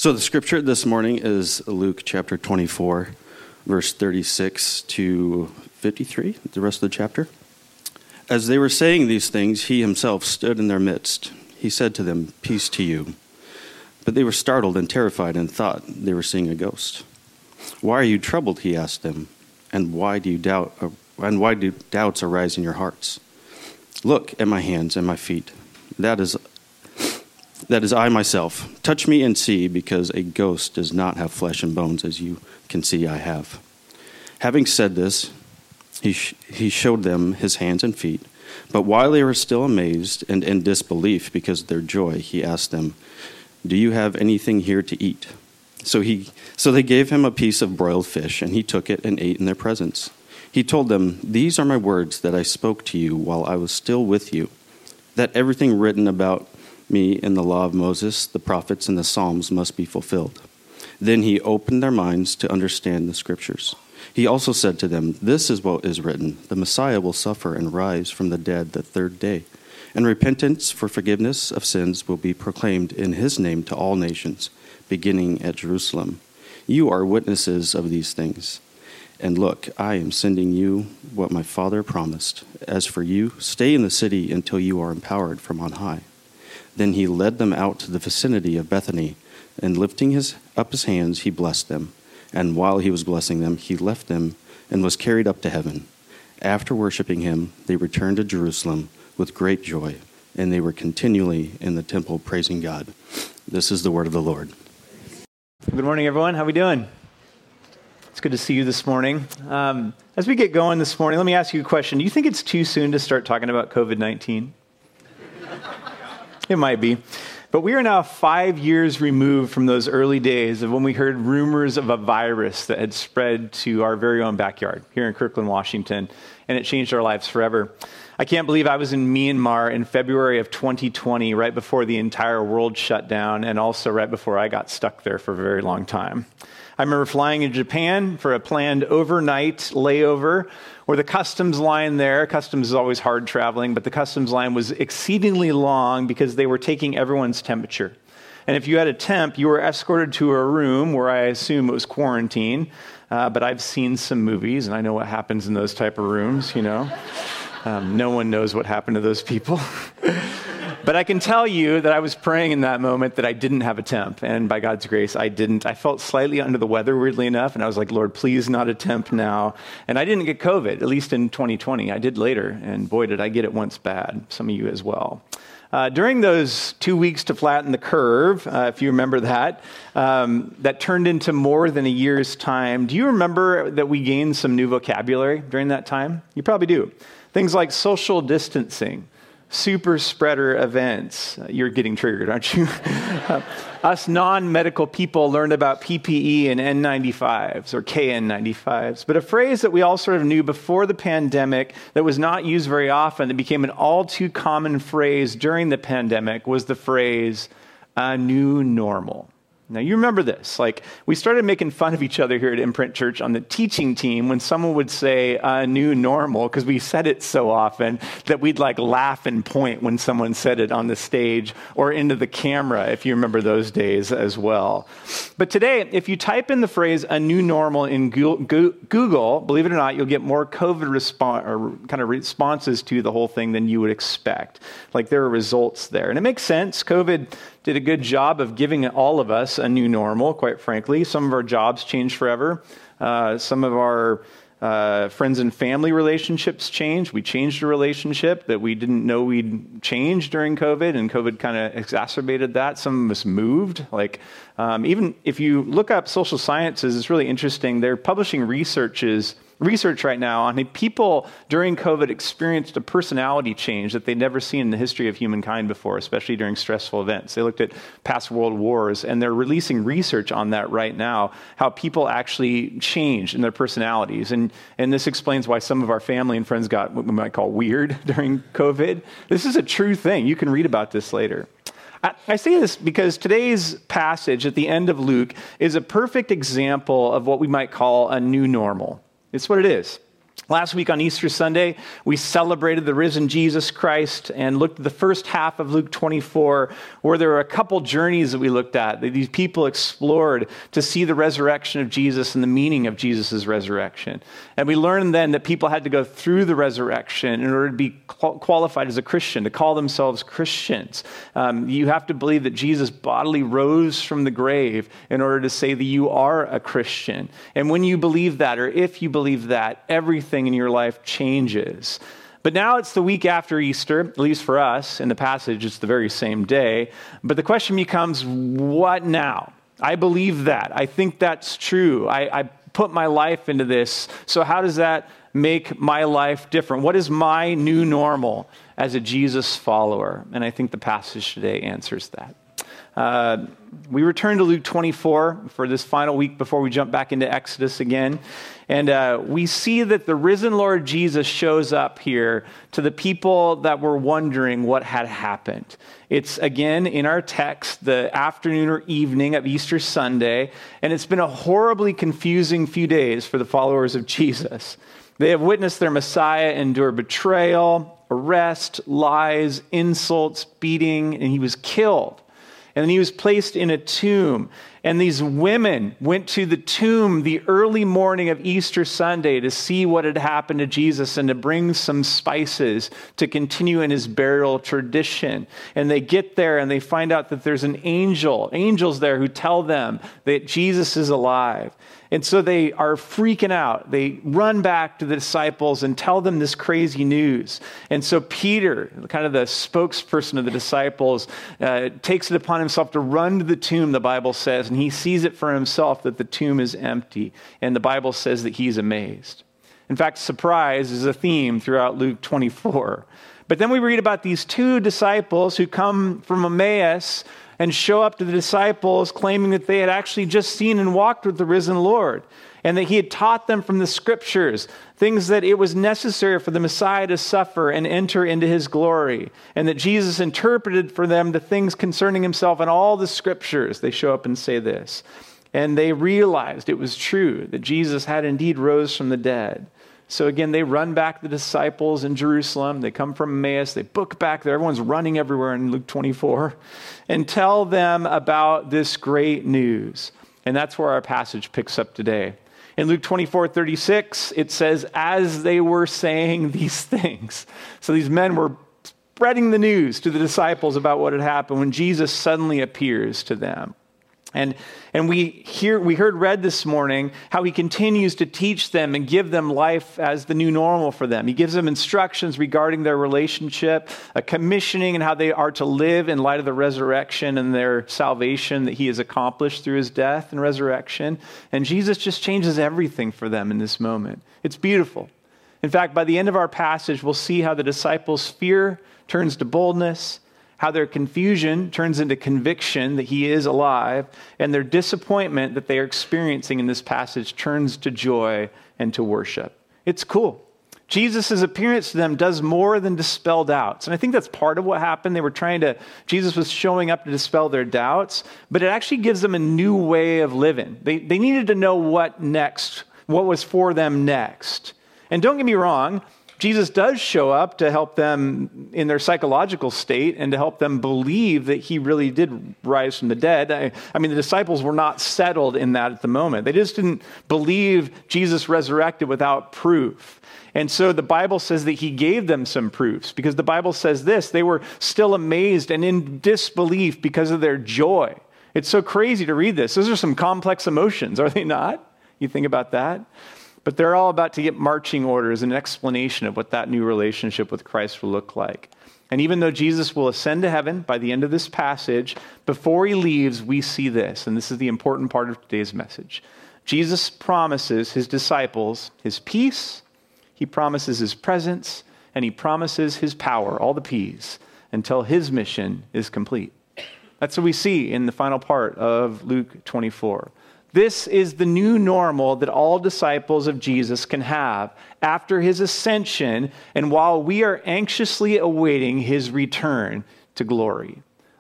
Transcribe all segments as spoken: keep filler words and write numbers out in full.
So the scripture this morning is Luke chapter twenty-four, verse thirty-six to fifty-three, the rest of the chapter. As they were saying these things, he himself stood in their midst. He said to them, "Peace to you." But they were startled and terrified and thought they were seeing a ghost. "Why are you troubled?" he asked them. "And why do you doubt? And why do doubts arise in your hearts? Look at my hands and my feet. That is That is I myself. Touch me and see, because a ghost does not have flesh and bones, as you can see I have." Having said this, he sh- he showed them his hands and feet. But while they were still amazed and in disbelief because of their joy, he asked them, "Do you have anything here to eat?" So he so they gave him a piece of broiled fish, and he took it and ate in their presence. He told them, "These are my words that I spoke to you while I was still with you, that everything written about me in the law of Moses, the prophets, and the Psalms must be fulfilled." Then he opened their minds to understand the scriptures. He also said to them, "This is what is written, the Messiah will suffer and rise from the dead the third day, and repentance for forgiveness of sins will be proclaimed in his name to all nations, beginning at Jerusalem. You are witnesses of these things. And look, I am sending you what my Father promised. As for you, stay in the city until you are empowered from on high." Then he led them out to the vicinity of Bethany, and lifting his up his hands, he blessed them. And while he was blessing them, he left them and was carried up to heaven. After worshiping him, they returned to Jerusalem with great joy, and they were continually in the temple praising God. This is the word of the Lord. Good morning, everyone. How are we doing? It's good to see you this morning. Um, as we get going this morning, let me ask you a question. Do you think it's too soon to start talking about covid nineteen? It might be. But we are now five years removed from those early days of when we heard rumors of a virus that had spread to our very own backyard here in Kirkland, Washington, and it changed our lives forever. I can't believe I was in Myanmar in February of twenty twenty, right before the entire world shut down, and also right before I got stuck there for a very long time. I remember flying in Japan for a planned overnight layover where the customs line there, customs is always hard traveling, but the customs line was exceedingly long because they were taking everyone's temperature. And if you had a temp, you were escorted to a room where I assume it was quarantine, uh, but I've seen some movies and I know what happens in those type of rooms, you know. Um, no one knows what happened to those people. But I can tell you that I was praying in that moment that I didn't have a temp. And by God's grace, I didn't. I felt slightly under the weather, weirdly enough. And I was like, "Lord, please not a temp now." And I didn't get COVID, at least in twenty twenty. I did later. And boy, did I get it once bad. Some of you as well. Uh, during those two weeks to flatten the curve, uh, if you remember that, um, that turned into more than a year's time. Do you remember that we gained some new vocabulary during that time? You probably do. Things like social distancing, super spreader events. You're getting triggered, aren't you? uh, us non-medical people learned about P P E and N ninety-fives or K N ninety-fives. But a phrase that we all sort of knew before the pandemic that was not used very often, that became an all too common phrase during the pandemic, was the phrase, "a new normal." Now, you remember this. Like, we started making fun of each other here at Imprint Church on the teaching team when someone would say a new normal, because we said it so often that we'd like laugh and point when someone said it on the stage or into the camera, if you remember those days as well. But today, if you type in the phrase a new normal in Google, believe it or not, you'll get more COVID response or kind of responses to the whole thing than you would expect. Like, there are results there. And it makes sense. COVID did a good job of giving all of us a new normal, quite frankly. Some of our jobs changed forever. Uh, some of our uh, friends and family relationships changed. We changed a relationship that we didn't know we'd change during COVID, and COVID kind of exacerbated that. Some of us moved. Like, um, even if you look up social sciences, it's really interesting. They're publishing researches research right now on people during COVID experienced a personality change that they'd never seen in the history of humankind before, especially during stressful events. They looked at past world wars, and they're releasing research on that right now, how people actually change in their personalities. And, and this explains why some of our family and friends got what we might call weird during COVID. This is a true thing. You can read about this later. I say this because today's passage at the end of Luke is a perfect example of what we might call a new normal. It's what it is. Last week on Easter Sunday, we celebrated the risen Jesus Christ and looked at the first half of Luke twenty-four, where there were a couple journeys that we looked at, that these people explored to see the resurrection of Jesus and the meaning of Jesus' resurrection. And we learned then that people had to go through the resurrection in order to be qualified as a Christian, to call themselves Christians. Um, you have to believe that Jesus bodily rose from the grave in order to say that you are a Christian. And when you believe that, or if you believe that, everything in your life changes. But now it's the week after Easter, at least for us. In the passage, it's the very same day. But the question becomes, what now? I believe that. I think that's true. I, I put my life into this. So how does that make my life different? What is my new normal as a Jesus follower? And I think the passage today answers that. Uh, we return to Luke twenty-four for this final week before we jump back into Exodus again. And uh, we see that the risen Lord Jesus shows up here to the people that were wondering what had happened. It's, again, in our text, the afternoon or evening of Easter Sunday, and it's been a horribly confusing few days for the followers of Jesus. They have witnessed their Messiah endure betrayal, arrest, lies, insults, beating, and he was killed. And then he was placed in a tomb. And these women went to the tomb the early morning of Easter Sunday to see what had happened to Jesus and to bring some spices to continue in his burial tradition. And they get there and they find out that there's an angel, angels there who tell them that Jesus is alive. And so they are freaking out. They run back to the disciples and tell them this crazy news. And so Peter, kind of the spokesperson of the disciples, uh, takes it upon himself to run to the tomb, the Bible says, and he sees it for himself that the tomb is empty. And the Bible says that he's amazed. In fact, surprise is a theme throughout Luke twenty-four. But then we read about these two disciples who come from Emmaus and show up to the disciples claiming that they had actually just seen and walked with the risen Lord, and that he had taught them from the scriptures things that it was necessary for the Messiah to suffer and enter into his glory, and that Jesus interpreted for them the things concerning himself in all the scriptures. They show up and say this, and they realized it was true that Jesus had indeed rose from the dead. So again, they run back the disciples in Jerusalem. They come from Emmaus. They book back there. Everyone's running everywhere in Luke twenty-four and tell them about this great news. And that's where our passage picks up today. In Luke twenty-four thirty-six, it says, as they were saying these things. So these men were spreading the news to the disciples about what had happened when Jesus suddenly appears to them. And and we hear we heard read this morning how he continues to teach them and give them life as the new normal for them. He gives them instructions regarding their relationship, a commissioning and how they are to live in light of the resurrection and their salvation that he has accomplished through his death and resurrection. And Jesus just changes everything for them in this moment. It's beautiful. In fact, by the end of our passage, we'll see how the disciples' fear turns to boldness, how their confusion turns into conviction that he is alive, and their disappointment that they are experiencing in this passage turns to joy and to worship. It's cool. Jesus' appearance to them does more than dispel doubts. And I think that's part of what happened. They were trying to, Jesus was showing up to dispel their doubts, but it actually gives them a new way of living. They, they needed to know what next, what was for them next. And don't get me wrong, Jesus does show up to help them in their psychological state and to help them believe that he really did rise from the dead. I, I mean, the disciples were not settled in that at the moment. They just didn't believe Jesus resurrected without proof. And so the Bible says that he gave them some proofs, because the Bible says this: they were still amazed and in disbelief because of their joy. It's so crazy to read this. Those are some complex emotions, are they not? You think about that? But they're all about to get marching orders and an explanation of what that new relationship with Christ will look like. And even though Jesus will ascend to heaven by the end of this passage, before he leaves, we see this, and this is the important part of today's message. Jesus promises his disciples his peace, he promises his presence, and he promises his power, all the P's, until his mission is complete. That's what we see in the final part of Luke twenty-four. This is the new normal that all disciples of Jesus can have after his ascension and while we are anxiously awaiting his return to glory.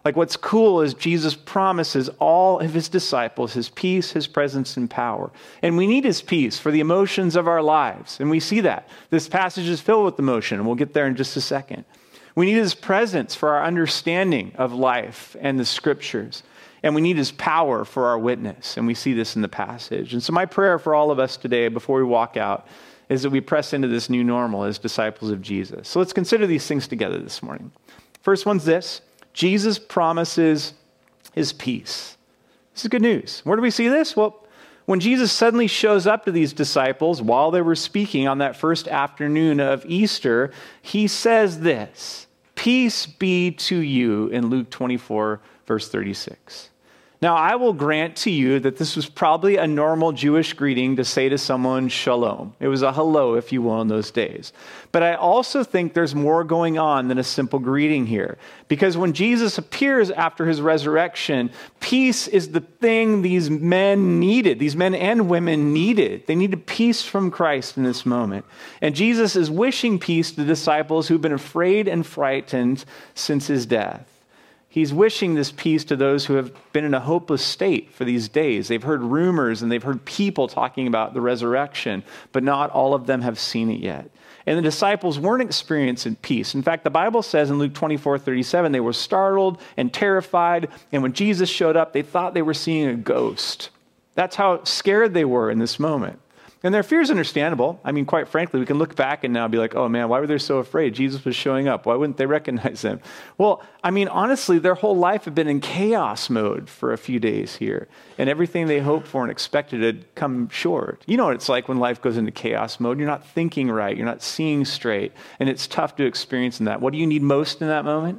Like what's cool is Jesus promises all of his disciples his peace, his presence, and power. And we need his peace for the emotions of our lives. And we see that. This passage is filled with emotion, and we'll get there in just a second. We need his presence for our understanding of life and the scriptures. And we need his power for our witness. And we see this in the passage. And so my prayer for all of us today before we walk out is that we press into this new normal as disciples of Jesus. So let's consider these things together this morning. First one's this. Jesus promises his peace. This is good news. Where do we see this? Well, when Jesus suddenly shows up to these disciples while they were speaking on that first afternoon of Easter, he says this, "Peace be to you," in Luke twenty-four, verse thirty-six. Now, I will grant to you that this was probably a normal Jewish greeting to say to someone, shalom. It was a hello, if you will, in those days. But I also think there's more going on than a simple greeting here. Because when Jesus appears after his resurrection, peace is the thing these men needed. These men and women needed. They needed peace from Christ in this moment. And Jesus is wishing peace to the disciples who've been afraid and frightened since his death. He's wishing this peace to those who have been in a hopeless state for these days. They've heard rumors and they've heard people talking about the resurrection, but not all of them have seen it yet. And the disciples weren't experiencing peace. In fact, the Bible says in Luke twenty-four, thirty-seven, they were startled and terrified. And when Jesus showed up, they thought they were seeing a ghost. That's how scared they were in this moment. And their fear is understandable. I mean, quite frankly, we can look back and now be like, oh man, why were they so afraid? Jesus was showing up. Why wouldn't they recognize him? Well, I mean, honestly, their whole life had been in chaos mode for a few days here. And everything they hoped for and expected had come short. You know what it's like when life goes into chaos mode. You're not thinking right. You're not seeing straight. And it's tough to experience in that. What do you need most in that moment?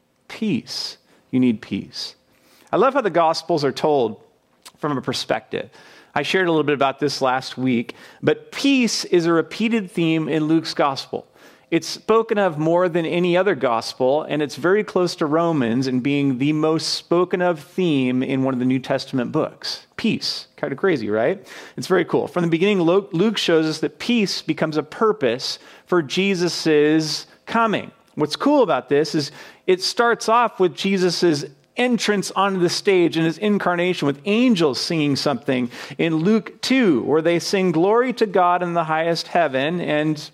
Peace. You need peace. I love how the Gospels are told from a perspective. I shared a little bit about this last week, but peace is a repeated theme in Luke's gospel. It's spoken of more than any other gospel, and it's very close to Romans in being the most spoken of theme in one of the New Testament books. Peace. Kind of crazy, right? It's very cool. From the beginning, Luke shows us that peace becomes a purpose for Jesus's coming. What's cool about this is it starts off with Jesus's entrance onto the stage in his incarnation with angels singing something in Luke two, where they sing glory to God in the highest heaven and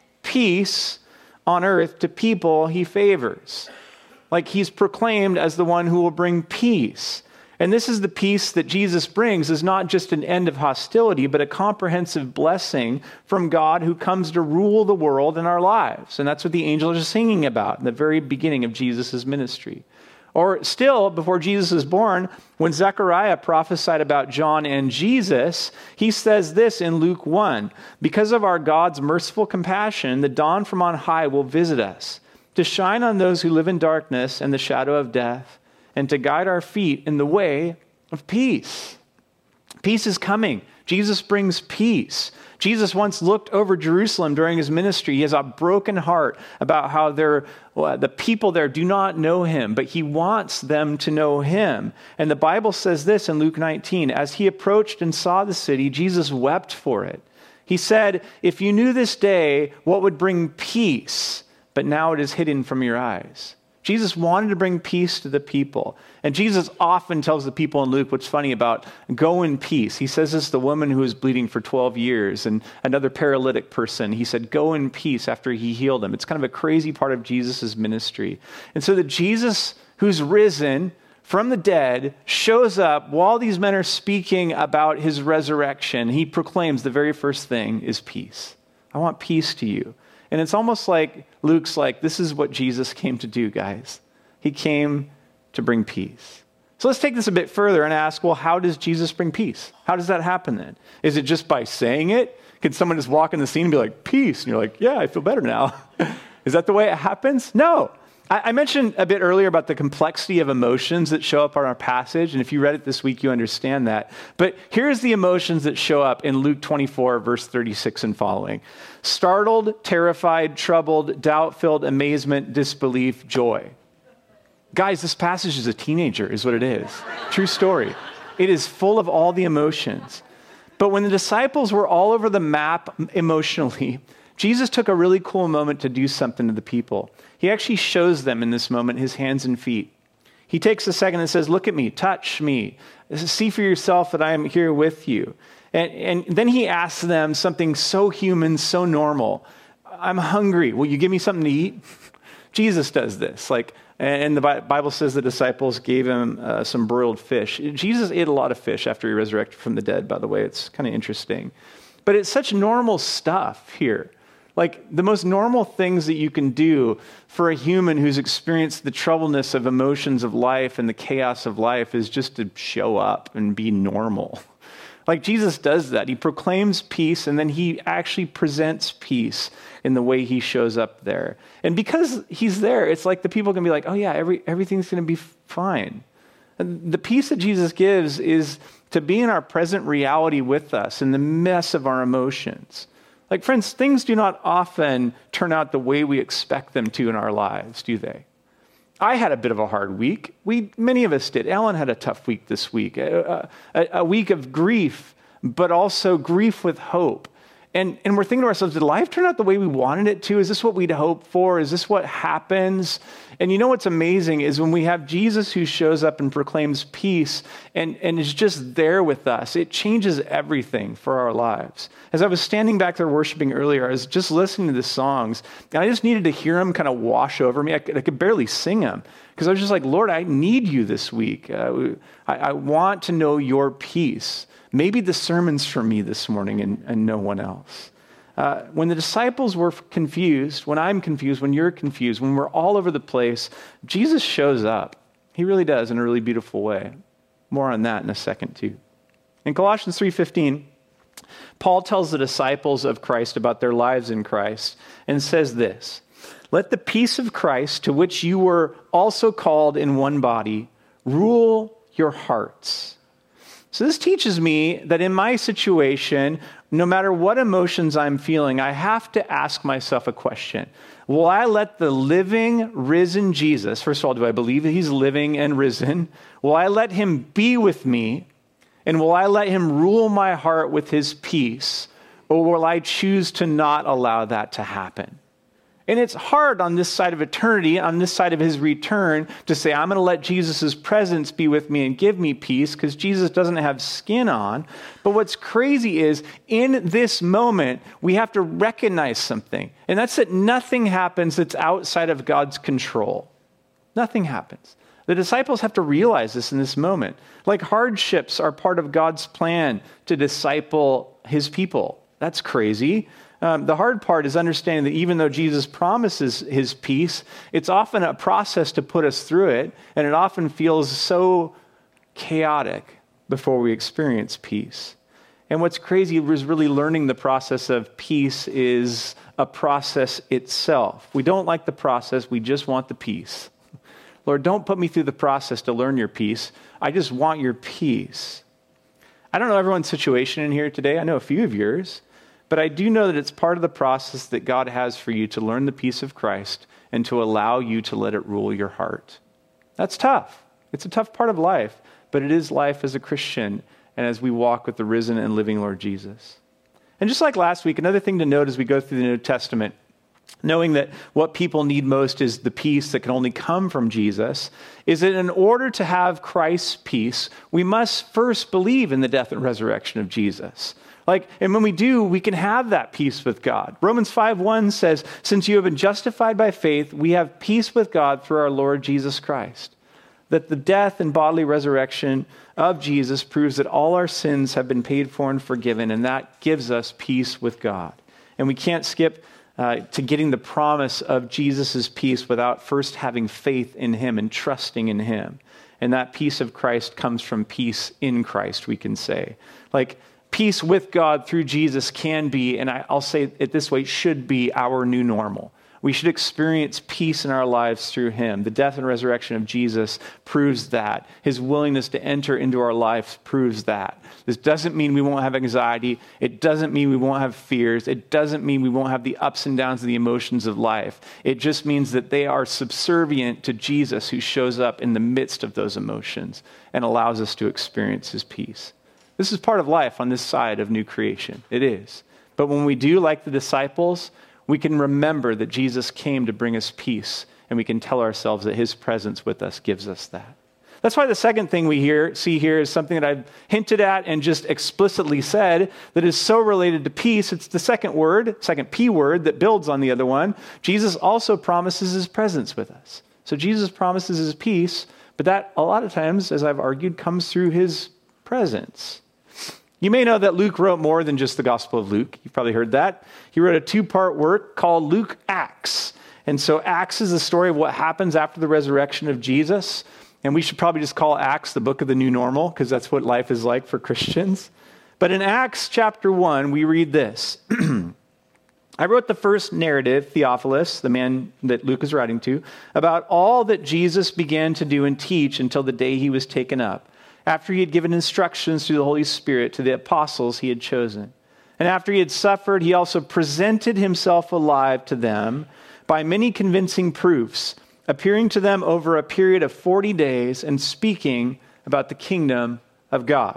peace on earth to people he favors. Like he's proclaimed as the one who will bring peace. And this is the peace that Jesus brings is not just an end of hostility, but a comprehensive blessing from God who comes to rule the world in our lives. And that's what the angels are singing about in the very beginning of Jesus' ministry. Or still, before Jesus is born, when Zechariah prophesied about John and Jesus, he says this in Luke one, "Because of our God's merciful compassion, the dawn from on high will visit us, to shine on those who live in darkness and the shadow of death, and to guide our feet in the way of peace." Peace is coming. Jesus brings peace. Jesus once looked over Jerusalem during his ministry. He has a broken heart about how they're, well, the people there do not know him, but he wants them to know him. And the Bible says this in Luke nineteen, "As he approached and saw the city, Jesus wept for it. He said, 'If you knew this day what would bring peace, but now it is hidden from your eyes.'" Jesus wanted to bring peace to the people. And Jesus often tells the people in Luke what's funny about go in peace. He says this to the woman who was bleeding for twelve years and another paralytic person. He said, go in peace after he healed them. It's kind of a crazy part of Jesus' ministry. And so that Jesus, who's risen from the dead, shows up while these men are speaking about his resurrection. He proclaims the very first thing is peace. I want peace to you. And it's almost like Luke's like, this is what Jesus came to do, guys. He came to bring peace. So let's take this a bit further and ask, well, how does Jesus bring peace? How does that happen then? Is it just by saying it? Can someone just walk in the scene and be like, peace? And you're like, yeah, I feel better now. Is that the way it happens? No. I mentioned a bit earlier about the complexity of emotions that show up on our passage. And if you read it this week, you understand that. But here's the emotions that show up in Luke twenty-four, verse thirty-six and following. Startled, terrified, troubled, doubt-filled, amazement, disbelief, joy. Guys, this passage is a teenager, is what it is. True story. It is full of all the emotions. But when the disciples were all over the map emotionally, Jesus took a really cool moment to do something to the people. He actually shows them in this moment his hands and feet. He takes a second and says, look at me, touch me, see for yourself that I am here with you. And, and then he asks them something so human, so normal. I'm hungry. Will you give me something to eat? Jesus does this. Like, and the Bible says the disciples gave him uh, some broiled fish. Jesus ate a lot of fish after he resurrected from the dead, by the way. It's kind of interesting. But it's such normal stuff here. Like the most normal things that you can do for a human who's experienced the troubleness of emotions of life and the chaos of life is just to show up and be normal. Like Jesus does that. He proclaims peace, and then he actually presents peace in the way he shows up there. And because he's there, it's like the people can be like, oh yeah, every, everything's going to be fine. And the peace that Jesus gives is to be in our present reality with us in the mess of our emotions. Like friends, things do not often turn out the way we expect them to in our lives, do they? I had a bit of a hard week. We, many of us did. Ellen had a tough week this week, a, a, a week of grief, but also grief with hope. And, and we're thinking to ourselves, did life turn out the way we wanted it to? Is this what we'd hoped for? Is this what happens? And you know what's amazing is when we have Jesus who shows up and proclaims peace and, and is just there with us, it changes everything for our lives. As I was standing back there worshiping earlier, I was just listening to the songs, and I just needed to hear them kind of wash over me. I could, I could barely sing them because I was just like, Lord, I need you this week. Uh, I, I want to know your peace. Maybe the sermon's for me this morning and, and no one else. Uh, when the disciples were confused, when I'm confused, when you're confused, when we're all over the place, Jesus shows up. He really does in a really beautiful way. More on that in a second too. In Colossians three fifteen, Paul tells the disciples of Christ about their lives in Christ and says this, let the peace of Christ, to which you were also called in one body, rule your hearts. So this teaches me that in my situation, no matter what emotions I'm feeling, I have to ask myself a question. Will I let the living, risen Jesus, first of all, do I believe that he's living and risen? Will I let him be with me? And will I let him rule my heart with his peace? Or will I choose to not allow that to happen? And it's hard on this side of eternity, on this side of his return, to say, I'm going to let Jesus' presence be with me and give me peace, because Jesus doesn't have skin on. But what's crazy is, in this moment, we have to recognize something. And that's that nothing happens that's outside of God's control. Nothing happens. The disciples have to realize this in this moment. Like hardships are part of God's plan to disciple his people. That's crazy. Um, the hard part is understanding that even though Jesus promises his peace, it's often a process to put us through it, and it often feels so chaotic before we experience peace. And what's crazy is really learning the process of peace is a process itself. We don't like the process, we just want the peace. Lord, don't put me through the process to learn your peace. I just want your peace. I don't know everyone's situation in here today. I know a few of yours. But I do know that it's part of the process that God has for you to learn the peace of Christ and to allow you to let it rule your heart. That's tough. It's a tough part of life, but it is life as a Christian and as we walk with the risen and living Lord Jesus. And just like last week, another thing to note as we go through the New Testament, knowing that what people need most is the peace that can only come from Jesus, is that in order to have Christ's peace, we must first believe in the death and resurrection of Jesus. Like, and when we do, we can have that peace with God. Romans five one says, since you have been justified by faith, we have peace with God through our Lord Jesus Christ. That the death and bodily resurrection of Jesus proves that all our sins have been paid for and forgiven, and that gives us peace with God. And we can't skip uh, to getting the promise of Jesus' peace without first having faith in him and trusting in him. And that peace of Christ comes from peace in Christ, we can say. Like, peace with God through Jesus can be, and I'll say it this way, should be our new normal. We should experience peace in our lives through him. The death and resurrection of Jesus proves that. His willingness to enter into our lives proves that. This doesn't mean we won't have anxiety. It doesn't mean we won't have fears. It doesn't mean we won't have the ups and downs of the emotions of life. It just means that they are subservient to Jesus, who shows up in the midst of those emotions and allows us to experience his peace. This is part of life on this side of new creation. It is. But when we do, like the disciples, we can remember that Jesus came to bring us peace and we can tell ourselves that his presence with us gives us that. That's why the second thing we hear, see here is something that I've hinted at and just explicitly said that is so related to peace. It's the second word, second P word that builds on the other one. Jesus also promises his presence with us. So Jesus promises his peace, but that a lot of times, as I've argued, comes through his presence. You may know that Luke wrote more than just the Gospel of Luke. You've probably heard that. He wrote a two-part work called Luke Acts. And so Acts is the story of what happens after the resurrection of Jesus. And we should probably just call Acts the book of the new normal, because that's what life is like for Christians. But in Acts chapter one, we read this. I wrote the first narrative, Theophilus, the man that Luke is writing to, about all that Jesus began to do and teach until the day he was taken up, after he had given instructions through the Holy Spirit to the apostles he had chosen. And after he had suffered, he also presented himself alive to them by many convincing proofs, appearing to them over a period of forty days and speaking about the kingdom of God.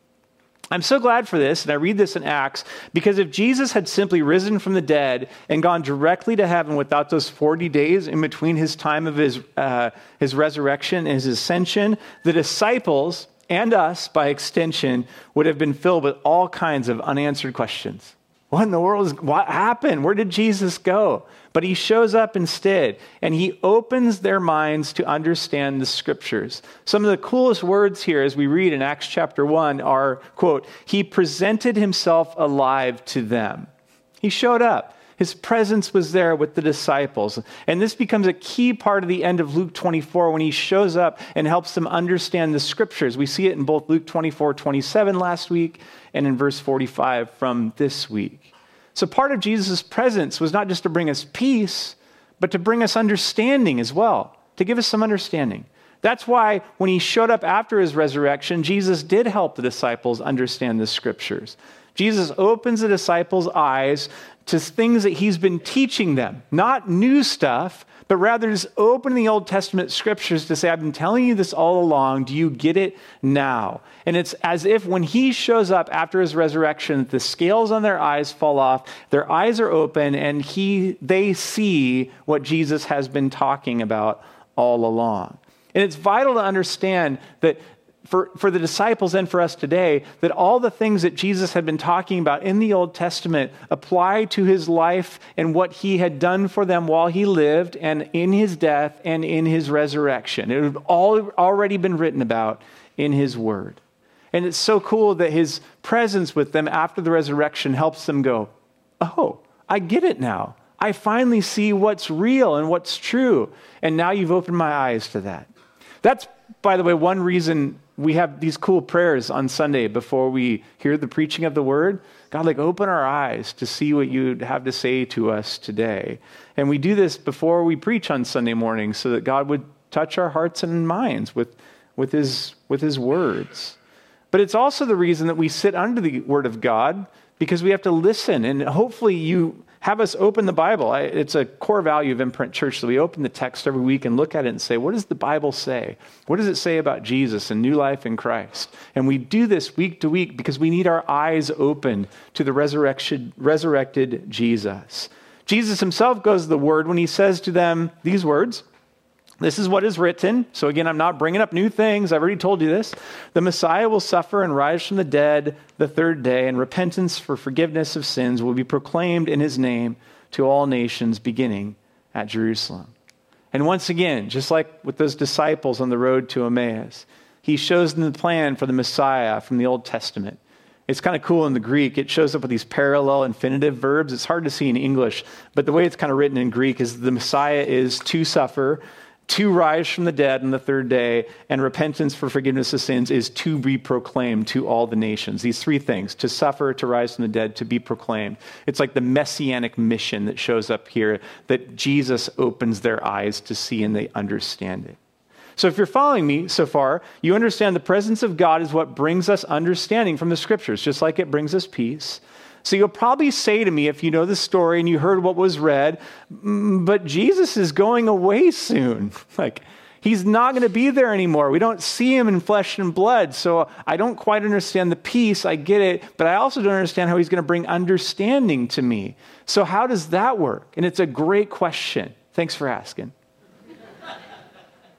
I'm so glad for this, and I read this in Acts, because if Jesus had simply risen from the dead and gone directly to heaven without those forty days in between his time of his, uh, his resurrection and his ascension, the disciples and us, by extension, would have been filled with all kinds of unanswered questions. What in the world is, what happened? Where did Jesus go? But he shows up instead, and he opens their minds to understand the scriptures. Some of the coolest words here as we read in Acts chapter one are, quote, he presented himself alive to them. He showed up. His presence was there with the disciples. And this becomes a key part of the end of Luke twenty-four when he shows up and helps them understand the scriptures. We see it in both Luke twenty-four twenty-seven last week and in verse forty-five from this week. So part of Jesus' presence was not just to bring us peace, but to bring us understanding as well, to give us some understanding. That's why when he showed up after his resurrection, Jesus did help the disciples understand the scriptures. Jesus opens the disciples' eyes to things that he's been teaching them, not new stuff, but rather just open the Old Testament scriptures to say, I've been telling you this all along. Do you get it now? And it's as if when he shows up after his resurrection, the scales on their eyes fall off, their eyes are open, and he they see what Jesus has been talking about all along. And it's vital to understand that For, for the disciples and for us today, that all the things that Jesus had been talking about in the Old Testament apply to his life and what he had done for them while he lived and in his death and in his resurrection. It had all already been written about in his word. And it's so cool that his presence with them after the resurrection helps them go, oh, I get it now. I finally see what's real and what's true. And now you've opened my eyes to that. That's, by the way, one reason we have these cool prayers on Sunday before we hear the preaching of the word. God, like, open our eyes to see what you'd have to say to us today. And we do this before we preach on Sunday morning so that God would touch our hearts and minds with, with his, with his words. But it's also the reason that we sit under the word of God, because we have to listen. And hopefully you have us open the Bible. I, it's a core value of Imprint Church that we open the text every week and look at it and say, what does the Bible say? What does it say about Jesus and new life in Christ? And we do this week to week because we need our eyes open to the resurrection, resurrected Jesus. Jesus himself goes to the word when he says to them these words. This is what is written. So again, I'm not bringing up new things. I've already told you this. The Messiah will suffer and rise from the dead the third day, and repentance for forgiveness of sins will be proclaimed in his name to all nations, beginning at Jerusalem. And once again, just like with those disciples on the road to Emmaus, he shows them the plan for the Messiah from the Old Testament. It's kind of cool in the Greek. It shows up with these parallel infinitive verbs. It's hard to see in English, but the way it's kind of written in Greek is the Messiah is to suffer, to rise from the dead on the third day, and repentance for forgiveness of sins is to be proclaimed to all the nations. These three things, to suffer, to rise from the dead, to be proclaimed. It's like the messianic mission that shows up here that Jesus opens their eyes to see and they understand it. So if you're following me so far, you understand the presence of God is what brings us understanding from the scriptures, just like it brings us peace. So you'll probably say to me, if you know the story and you heard what was read, but Jesus is going away soon. Like, he's not going to be there anymore. We don't see him in flesh and blood. So I don't quite understand the peace. I get it. But I also don't understand how he's going to bring understanding to me. So how does that work? And it's a great question. Thanks for asking.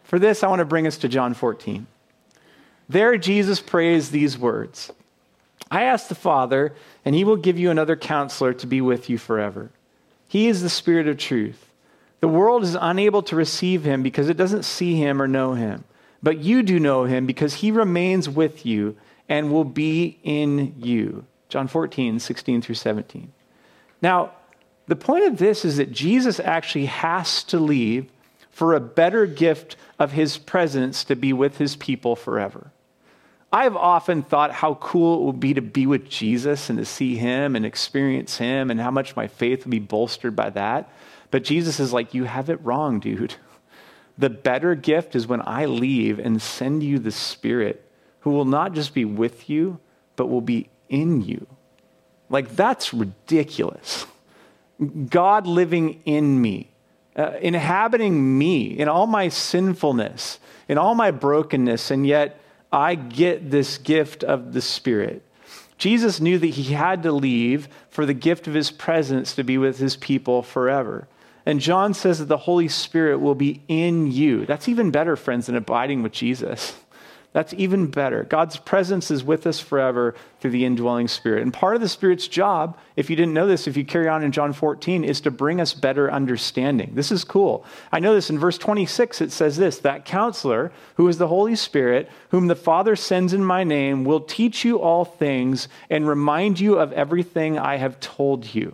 For this, I want to bring us to John fourteen. There, Jesus prays these words. I ask the Father, and he will give you another counselor to be with you forever. He is the Spirit of truth. The world is unable to receive him because it doesn't see him or know him. But you do know him because he remains with you and will be in you. John fourteen, sixteen through seventeen. Now, the point of this is that Jesus actually has to leave for a better gift of his presence to be with his people forever. I've often thought how cool it would be to be with Jesus and to see him and experience him and how much my faith would be bolstered by that. But Jesus is like, you have it wrong, dude. The better gift is when I leave and send you the Spirit who will not just be with you, but will be in you. Like, that's ridiculous. God living in me, uh, inhabiting me in all my sinfulness, in all my brokenness, and yet I get this gift of the Spirit. Jesus knew that he had to leave for the gift of his presence to be with his people forever. And John says that the Holy Spirit will be in you. That's even better, friends, than abiding with Jesus. That's even better. God's presence is with us forever through the indwelling Spirit. And part of the Spirit's job, if you didn't know this, if you carry on in John fourteen, is to bring us better understanding. This is cool. I know this in verse twenty-six, it says this, that counselor, who is the Holy Spirit, whom the Father sends in my name, will teach you all things and remind you of everything I have told you.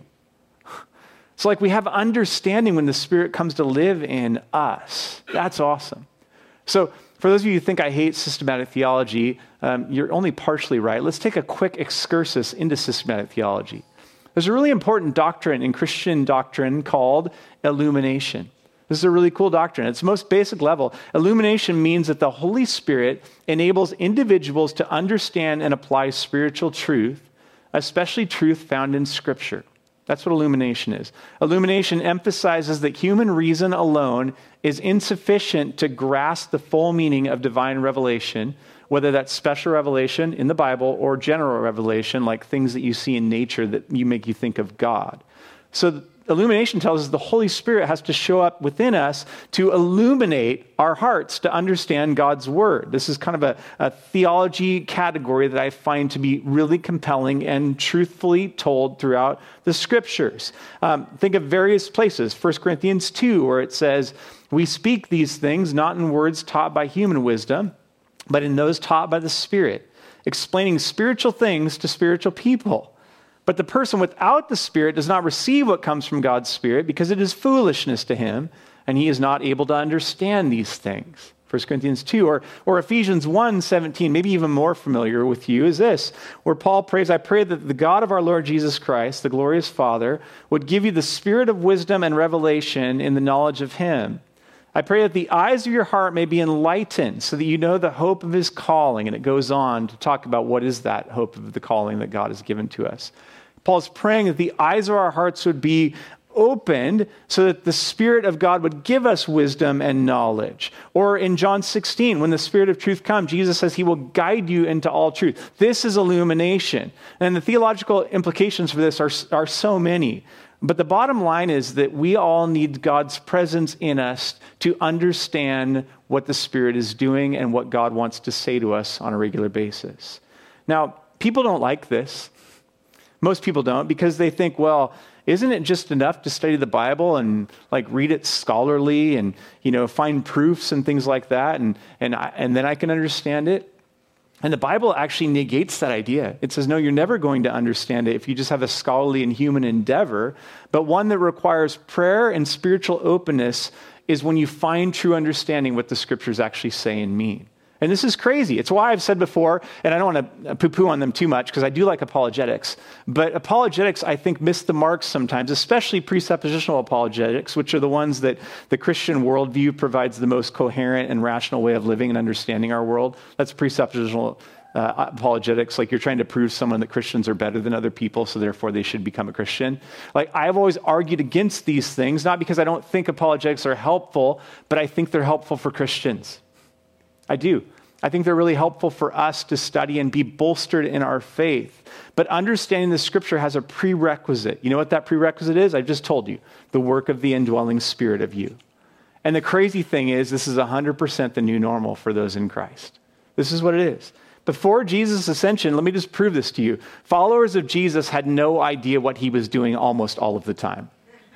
It's like we have understanding when the Spirit comes to live in us. That's awesome. So, for those of you who think I hate systematic theology, um, you're only partially right. Let's take a quick excursus into systematic theology. There's a really important doctrine in Christian doctrine called illumination. This is a really cool doctrine. At its most basic level, illumination means that the Holy Spirit enables individuals to understand and apply spiritual truth, especially truth found in Scripture. That's what illumination is. Illumination emphasizes that human reason alone is insufficient to grasp the full meaning of divine revelation, whether that's special revelation in the Bible or general revelation, like things that you see in nature that you make you think of God. So illumination tells us the Holy Spirit has to show up within us to illuminate our hearts to understand God's word. This is kind of a, a theology category that I find to be really compelling and truthfully told throughout the scriptures. Um, think of various places. First Corinthians two, where it says, we speak these things not in words taught by human wisdom, but in those taught by the Spirit, explaining spiritual things to spiritual people. But the person without the Spirit does not receive what comes from God's Spirit because it is foolishness to him, and he is not able to understand these things. First Corinthians two, or, or Ephesians one seventeen, maybe even more familiar with you, is this, where Paul prays, I pray that the God of our Lord Jesus Christ, the glorious Father, would give you the spirit of wisdom and revelation in the knowledge of him. I pray that the eyes of your heart may be enlightened so that you know the hope of his calling. And it goes on to talk about what is that hope of the calling that God has given to us. Paul's praying that the eyes of our hearts would be opened so that the Spirit of God would give us wisdom and knowledge. Or in John sixteen, when the Spirit of truth comes, Jesus says he will guide you into all truth. This is illumination. And the theological implications for this are, are so many. But the bottom line is that we all need God's presence in us to understand what the Spirit is doing and what God wants to say to us on a regular basis. Now, people don't like this. Most people don't, because they think, well, isn't it just enough to study the Bible and like read it scholarly and, you know, find proofs and things like that, and and I, and then I can understand it? And the Bible actually negates that idea. It says, no, you're never going to understand it if you just have a scholarly and human endeavor, but one that requires prayer and spiritual openness is when you find true understanding what the scriptures actually say and mean. And this is crazy. It's why I've said before, and I don't want to poo-poo on them too much because I do like apologetics, but apologetics, I think, miss the mark sometimes, especially presuppositional apologetics, which are the ones that the Christian worldview provides the most coherent and rational way of living and understanding our world. That's presuppositional uh, apologetics, like you're trying to prove someone that Christians are better than other people, so therefore they should become a Christian. Like, I've always argued against these things, not because I don't think apologetics are helpful, but I think they're helpful for Christians. I do. I think they're really helpful for us to study and be bolstered in our faith. But understanding the scripture has a prerequisite. You know what that prerequisite is? I've just told you. The work of the indwelling Spirit of you. And the crazy thing is, this is one hundred percent the new normal for those in Christ. This is what it is. Before Jesus' ascension, let me just prove this to you. Followers of Jesus had no idea what he was doing almost all of the time.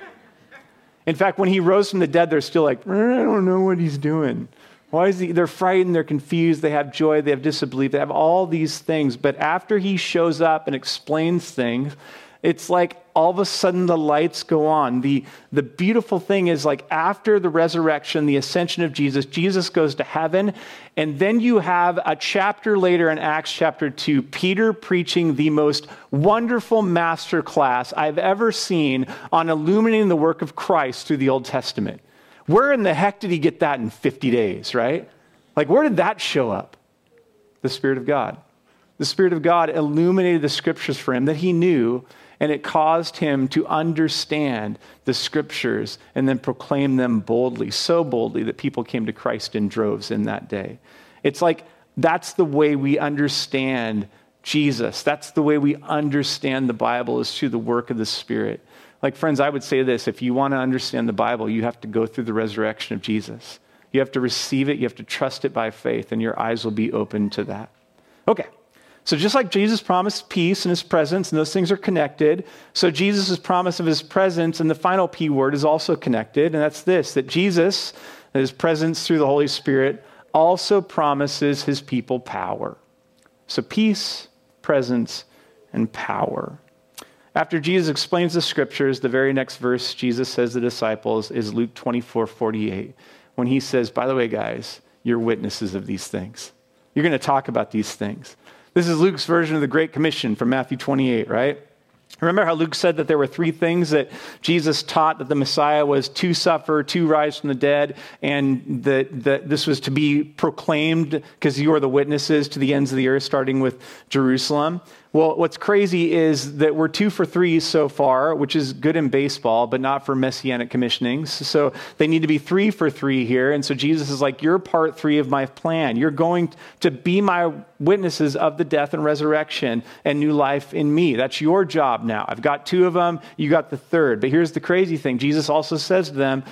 In fact, when he rose from the dead, they're still like, I don't know what he's doing. Why is he? They're frightened, they're confused, they have joy, they have disbelief, they have all these things. But after he shows up and explains things, it's like all of a sudden the lights go on. The, the beautiful thing is, like, after the resurrection, the ascension of Jesus, Jesus goes to heaven. And then you have a chapter later in Acts chapter two, Peter preaching the most wonderful master class I've ever seen on illuminating the work of Christ through the Old Testament. Where in the heck did he get that in fifty days, right? Like, where did that show up? The Spirit of God. The Spirit of God illuminated the scriptures for him that he knew, and it caused him to understand the scriptures and then proclaim them boldly, so boldly that people came to Christ in droves in that day. It's like, that's the way we understand Jesus. That's the way we understand the Bible, is through the work of the Spirit. Like, friends, I would say this: if you want to understand the Bible, you have to go through the resurrection of Jesus. You have to receive it. You have to trust it by faith, and your eyes will be open to that. Okay. So just like Jesus promised peace in his presence, and those things are connected, so Jesus' promise of his presence and the final P word is also connected, and that's this: that Jesus, his presence through the Holy Spirit, also promises his people power. So peace, presence, and power. After Jesus explains the scriptures, the very next verse Jesus says to the disciples is Luke twenty-four forty-eight, when he says, by the way, guys, you're witnesses of these things. You're going to talk about these things. This is Luke's version of the Great Commission from Matthew twenty-eight, right? Remember how Luke said that there were three things that Jesus taught that the Messiah was to suffer, to rise from the dead, and that, that this was to be proclaimed because you are the witnesses to the ends of the earth, starting with Jerusalem. Well, what's crazy is that we're two for three so far, which is good in baseball, but not for messianic commissionings. So they need to be three for three here. And so Jesus is like, you're part three of my plan. You're going to be my witnesses of the death and resurrection and new life in me. That's your job now. I've got two of them. You got the third. But here's the crazy thing. Jesus also says to them,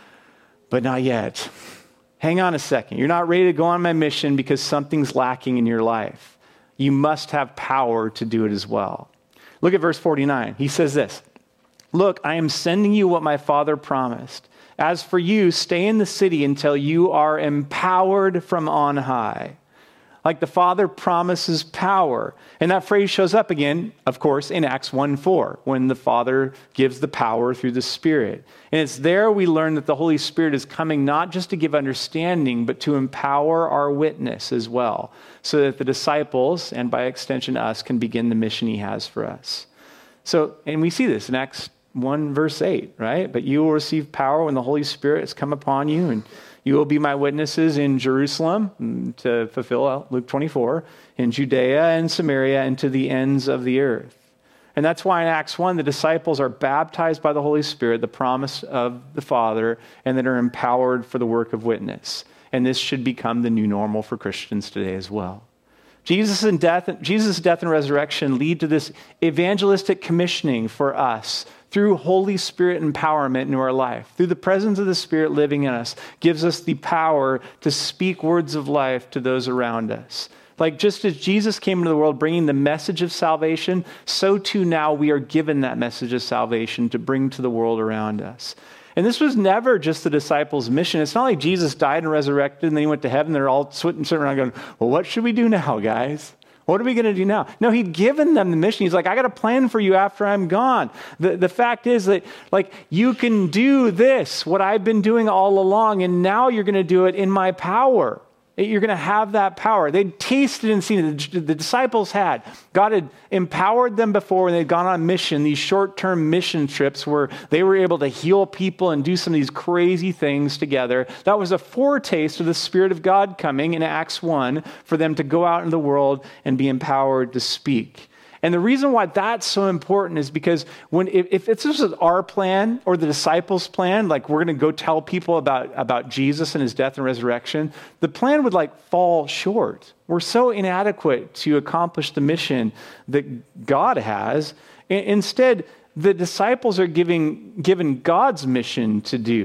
but not yet. Hang on a second. You're not ready to go on my mission because something's lacking in your life. You must have power to do it as well. Look at verse forty-nine. He says this: look, I am sending you what my Father promised. As for you, stay in the city until you are empowered from on high. Like the Father promises power. And that phrase shows up again, of course, in Acts one four, when the Father gives the power through the Spirit. And it's there we learn that the Holy Spirit is coming not just to give understanding, but to empower our witness as well, so that the disciples, and by extension us, can begin the mission he has for us. So, and we see this in Acts one verse eight, right? But you will receive power when the Holy Spirit has come upon you, and you will be my witnesses in Jerusalem, to fulfill Luke twenty-four, in Judea and Samaria, and to the ends of the earth. And that's why in Acts one, the disciples are baptized by the Holy Spirit, the promise of the Father, and then are empowered for the work of witness. And this should become the new normal for Christians today as well. Jesus' and death, Jesus' death and resurrection lead to this evangelistic commissioning for us through Holy Spirit empowerment into our life. Through the presence of the Spirit living in us, gives us the power to speak words of life to those around us. Like just as Jesus came into the world bringing the message of salvation, so too now we are given that message of salvation to bring to the world around us. And this was never just the disciples' mission. It's not like Jesus died and resurrected and then he went to heaven. They're all sitting around going, well, what should we do now, guys? What are we going to do now? No, he'd given them the mission. He's like, I got a plan for you after I'm gone. The, the fact is that, like, you can do this, what I've been doing all along, and now you're going to do it in my power. You're going to have that power. They'd tasted and seen it. The, the disciples had. God had empowered them before when they'd gone on mission, these short-term mission trips where they were able to heal people and do some of these crazy things together. That was a foretaste of the Spirit of God coming in Acts one for them to go out in the world and be empowered to speak. And the reason why that's so important is because when if, if it's just our plan or the disciples' plan, like we're going to go tell people about, about Jesus and his death and resurrection, the plan would like fall short. We're so inadequate to accomplish the mission that God has. Instead, the disciples are giving given God's mission to do.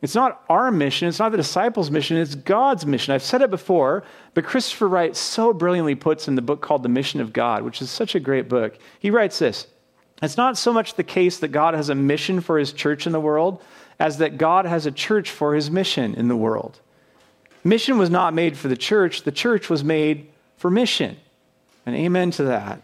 It's not our mission. It's not the disciples' mission. It's God's mission. I've said it before, but Christopher Wright so brilliantly puts in the book called The Mission of God, which is such a great book. He writes this: it's not so much the case that God has a mission for his church in the world as that God has a church for his mission in the world. Mission was not made for the church. The church was made for mission. And amen to that.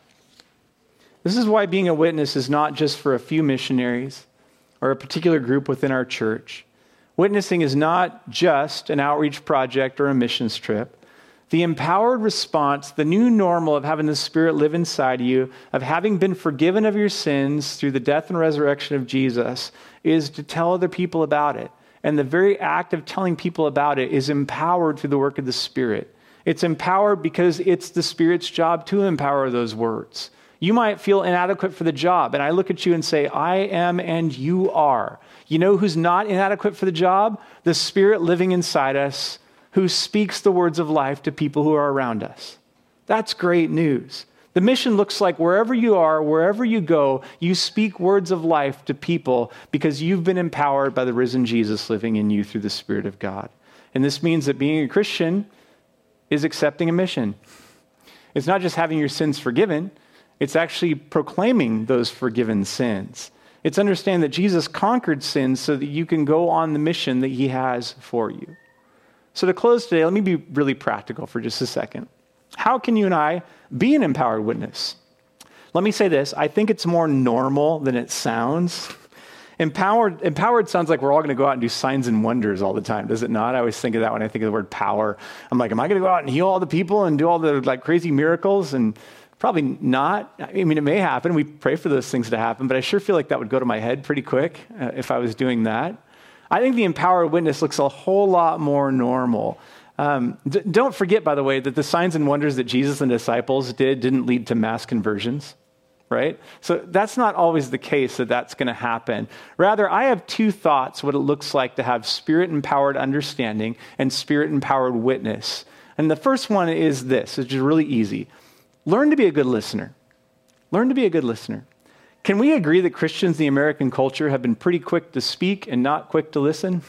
This is why being a witness is not just for a few missionaries or a particular group within our church. Witnessing is not just an outreach project or a missions trip. The empowered response, the new normal of having the Spirit live inside you, of having been forgiven of your sins through the death and resurrection of Jesus, is to tell other people about it. And the very act of telling people about it is empowered through the work of the Spirit. It's empowered because it's the Spirit's job to empower those words. You might feel inadequate for the job, and I look at you and say, I am and you are. You know who's not inadequate for the job? The Spirit living inside us, who speaks the words of life to people who are around us. That's great news. The mission looks like wherever you are, wherever you go, you speak words of life to people because you've been empowered by the risen Jesus living in you through the Spirit of God. And this means that being a Christian is accepting a mission. It's not just having your sins forgiven. It's actually proclaiming those forgiven sins. It's understanding that Jesus conquered sins so that you can go on the mission that he has for you. So to close today, let me be really practical for just a second. How can you and I be an empowered witness? Let me say this. I think it's more normal than it sounds. Empowered, empowered sounds like we're all going to go out and do signs and wonders all the time, does it not? I always think of that when I think of the word power. I'm like, am I going to go out and heal all the people and do all the like crazy miracles? And probably not. I mean, it may happen. We pray for those things to happen, but I sure feel like that would go to my head pretty quick uh, if I was doing that. I think the empowered witness looks a whole lot more normal. Um, d- don't forget, by the way, that the signs and wonders that Jesus and disciples did didn't lead to mass conversions, right? So that's not always the case that that's going to happen. Rather, I have two thoughts what it looks like to have Spirit-empowered understanding and Spirit-empowered witness. And the first one is this, which is really easy. Learn to be a good listener. Learn to be a good listener. Can we agree that Christians in the American culture have been pretty quick to speak and not quick to listen?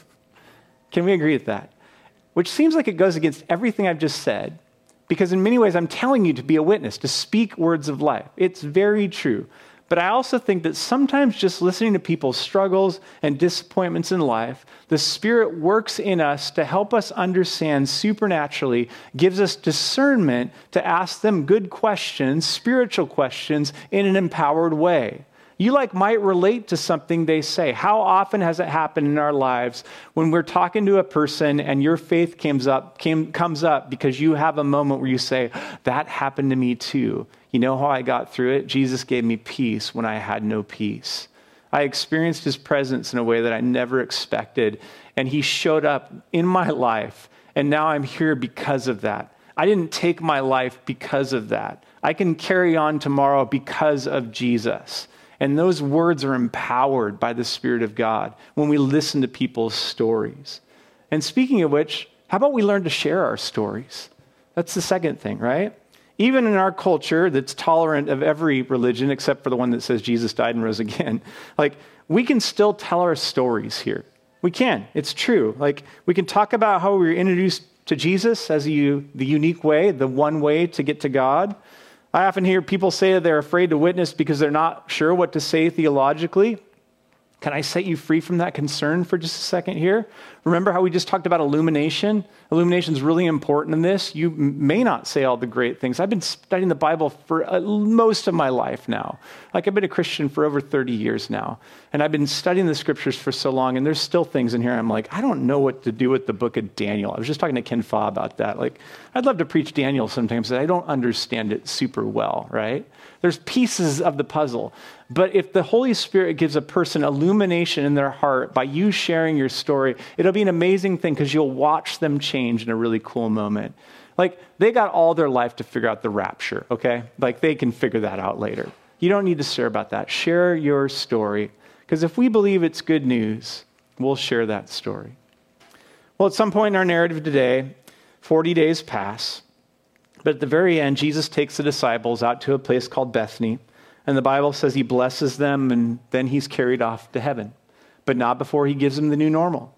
Can we agree with that? Which seems like it goes against everything I've just said, because in many ways I'm telling you to be a witness, to speak words of life. It's very true. But I also think that sometimes just listening to people's struggles and disappointments in life, the Spirit works in us to help us understand supernaturally, gives us discernment to ask them good questions, spiritual questions, in an empowered way. You like might relate to something they say. How often has it happened in our lives when we're talking to a person and your faith comes up, came, comes up because you have a moment where you say, that happened to me too. You know how I got through it? Jesus gave me peace when I had no peace. I experienced his presence in a way that I never expected, and he showed up in my life, and now I'm here because of that. I didn't take my life because of that. I can carry on tomorrow because of Jesus. And those words are empowered by the Spirit of God when we listen to people's stories. And speaking of which, how about we learn to share our stories? That's the second thing, right? Even in our culture that's tolerant of every religion except for the one that says Jesus died and rose again, like we can still tell our stories here. We can. It's true. Like we can talk about how we were introduced to Jesus as a, the unique way, the one way to get to God. I often hear people say that they're afraid to witness because they're not sure what to say theologically. Can I set you free from that concern for just a second here? Remember how we just talked about illumination? Illumination is really important in this. You may not say all the great things. I've been studying the Bible for uh, most of my life now. Like I've been a Christian for over thirty years now. And I've been studying the scriptures for so long, and there's still things in here I'm like, I don't know what to do with the book of Daniel. I was just talking to Ken Fa about that. Like, I'd love to preach Daniel sometimes, but I don't understand it super well, right? There's pieces of the puzzle. But if the Holy Spirit gives a person illumination in their heart by you sharing your story, it'll be an amazing thing because you'll watch them change in a really cool moment. Like, they got all their life to figure out the rapture, okay? Like, they can figure that out later. You don't need to share about that. Share your story. Because if we believe it's good news, we'll share that story. Well, at some point in our narrative today, forty days pass. But at the very end, Jesus takes the disciples out to a place called Bethany. And the Bible says he blesses them and then he's carried off to heaven. But not before he gives them the new normal.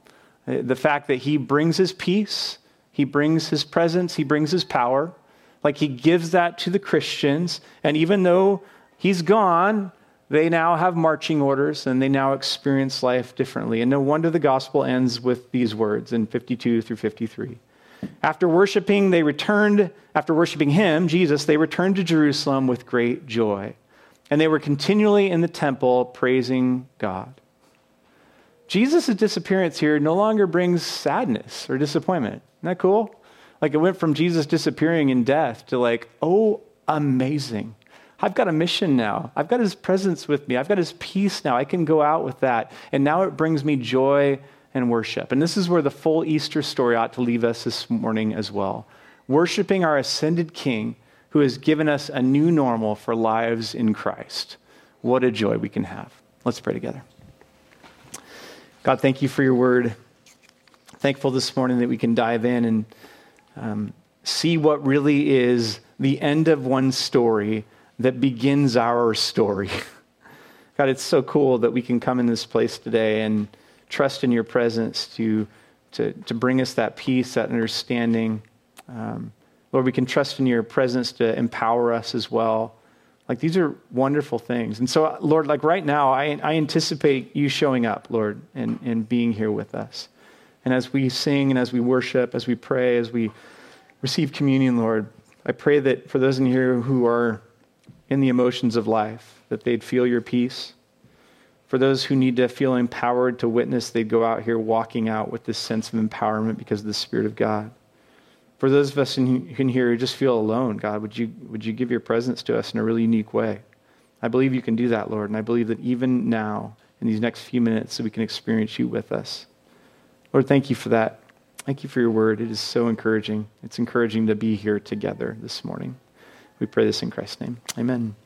The fact that he brings his peace, he brings his presence, he brings his power. Like he gives that to the Christians. And even though he's gone, they now have marching orders and they now experience life differently. And no wonder the gospel ends with these words in fifty-two through fifty-three. After worshiping, they returned, after worshiping him, Jesus, they returned to Jerusalem with great joy. And they were continually in the temple praising God. Jesus' disappearance here no longer brings sadness or disappointment. Isn't that cool? Like it went from Jesus disappearing in death to like, oh, amazing. I've got a mission now. I've got his presence with me. I've got his peace now. I can go out with that. And now it brings me joy and worship. And this is where the full Easter story ought to leave us this morning as well. Worshiping our ascended King who has given us a new normal for lives in Christ. What a joy we can have. Let's pray together. God, thank you for your word. Thankful this morning that we can dive in and um, see what really is the end of one story that begins our story. God, it's so cool that we can come in this place today and trust in your presence to, to, to bring us that peace, that understanding. Um, Lord, we can trust in your presence to empower us as well. Like these are wonderful things. And so, Lord, like right now, I, I anticipate you showing up, Lord, and, and being here with us. And as we sing and as we worship, as we pray, as we receive communion, Lord, I pray that for those in here who are in the emotions of life, that they'd feel your peace. For those who need to feel empowered to witness, they'd go out here walking out with this sense of empowerment because of the Spirit of God. For those of us in here who just feel alone, God, would you would you give your presence to us in a really unique way? I believe you can do that, Lord, and I believe that even now, in these next few minutes, that we can experience you with us. Lord, thank you for that. Thank you for your word. It is so encouraging. It's encouraging to be here together this morning. We pray this in Christ's name. Amen.